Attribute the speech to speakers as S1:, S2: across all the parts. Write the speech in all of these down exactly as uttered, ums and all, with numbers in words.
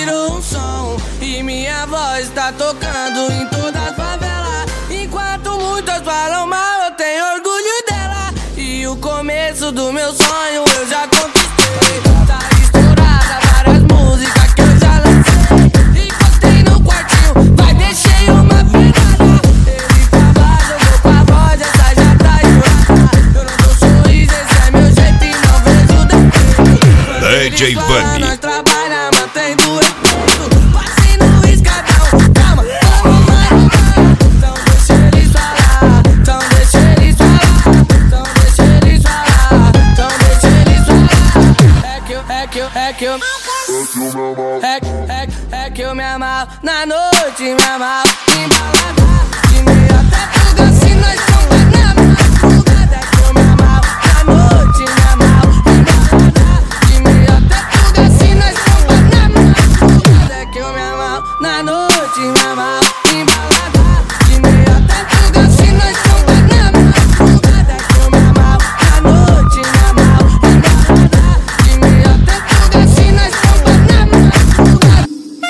S1: virou um som e minha voz tá tocando em todas as favelas. Enquanto muitas falam mal, eu tenho orgulho dela. E o começo do meu sonho eu já conquistei. Tá estourada várias músicas que eu já lancei. Encostei no quartinho, vai deixei uma pegada. Ele trabalha, eu vou pra voz, essa já tá estourada. Eu não dou sorriso, esse é meu jeito e não vejo defeito.
S2: D J Vani.
S1: Nós trabalha, mantendo efeito. Passe no escadão, calma, calma, calma. Então deixa eles falar, então deixa eles falar, então deixa eles falar, então deixa eles falar. É que eu, é que eu, é que eu É, é, é que eu me amarro na noite, me amarro em balada. De meia até fuga, se nós somos na madrugada. É que eu me amarro na noite, me amarro em balada. De meia até fuga, se nós somos na madrugada. É que eu me amarro na noite, me amarro em balada. De meia até fuga, se nós somos na madrugada. É que eu me amarro na noite, me amarro em balada. De meia até fuga, se nós somos na madrugada.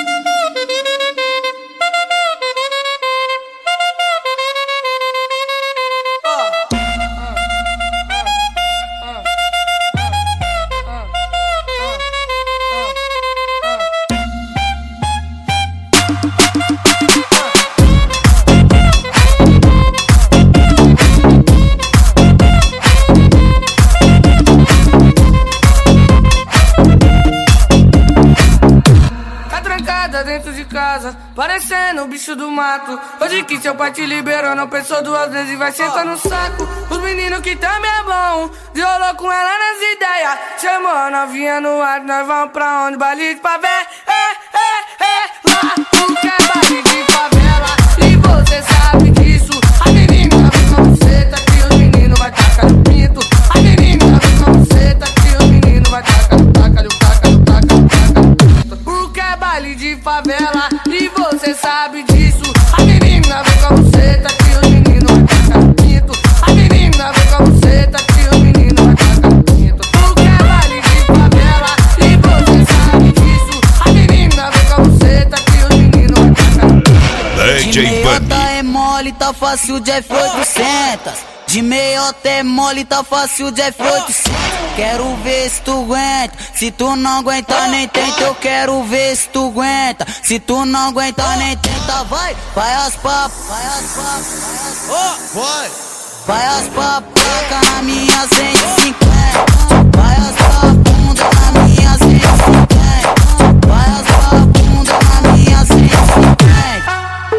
S1: Tá trancada dentro de casa, parecendo o bicho do mato. Hoje que seu pai te liberou, não pensou duas vezes e vai sentar no saco. Os meninos que também é bom, violou com ela nas ideias. Chamou a novinha no ar, nós vamos pra onde? Baile de favela, é, é, é. Lá tu quer baile de favela e você sabe disso. A menina vem com você, tá que os meninos vai tacar no pinto. A menina vem com você, tá que os meninos vai tacar no taca, no taca, no taca, no taca, no taca. Porque é baile de favela e você sabe disso. A menina vem com você, tá que os meninos vai tacar no pinto. A menina vem com você, tá que os meninos vai tacar no pinto. Porque é baile de favela e você sabe disso. A menina vem com você, tá que os meninos vai tacar no pinto.
S2: D J
S3: De meiota
S2: Vani.
S3: é mole, tá fácil de F oitocentos. De meiota é mole, tá fácil de F oitocentos. Quero ver se tu aguenta. Se tu não aguenta, nem tenta. Eu quero ver se tu aguenta. Se tu não aguenta, nem tenta. Vai, vai as papas, vai as papas, vai. Vai as papacas na minha cento e cinquenta. Vai as papunda na minha cento e cinquenta. Vai as papunda na minha cento e cinquenta.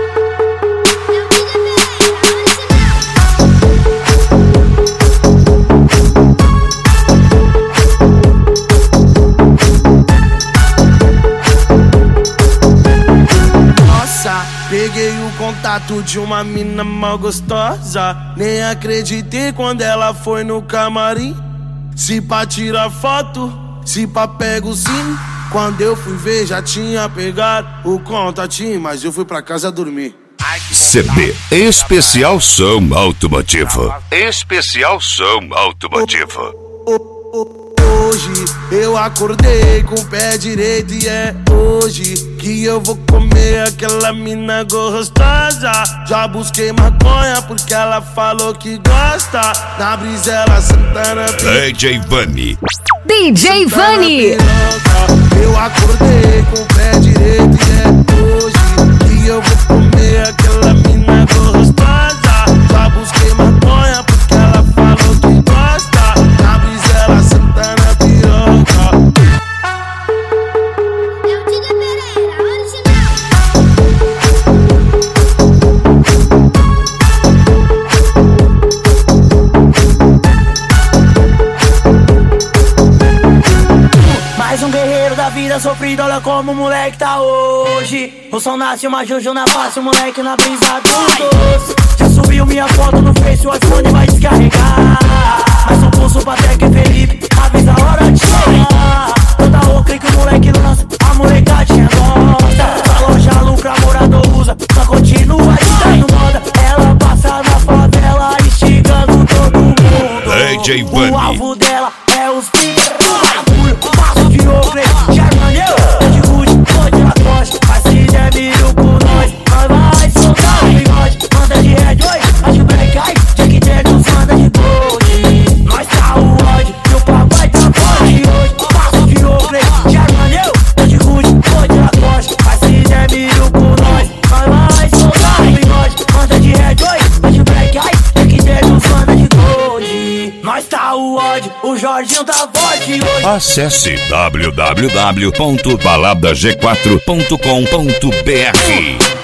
S4: Peguei o contato de uma mina mal gostosa. Nem acreditei quando ela foi no camarim. Se pá tirar foto, se pá pega o sim. Quando eu fui ver já tinha pegado o contatinho, mas eu fui pra casa dormir.
S2: C B Especial Som Automotivo. Especial Som Automotivo.
S4: Hoje eu acordei com o pé direito e é hoje que eu vou comer aquela mina gostosa. Já busquei maconha porque ela falou que gosta. Na brisa ela Santana.
S2: D J Vani.
S5: D J Vani.
S4: Eu acordei com o pé direito e é hoje que eu vou comer aquela mina gostosa. Já busquei maconha porque ela falou que gosta. Na brisa ela Santana.
S6: Mais um guerreiro da vida sofrido, olha como o moleque tá hoje. O som nasce uma juju na face, o moleque na brisa do doce. Já subiu minha foto no Face, o iPhone vai descarregar. Mas um pulso pra Teca e Felipe, avisa a hora de chegar. Toda roupa que o moleque lança, a molecadinha gosta. A loja lucra, morador usa, só continua dando moda. Ela passa na favela, instigando todo mundo.
S2: D J Vani.
S6: O alvo dela é os piques do bagulho. Passo de ogre, Germania, de Rude, onde ela Jorginho tá forte hoje.
S2: Acesse w w w ponto balada g quatro ponto com ponto b r.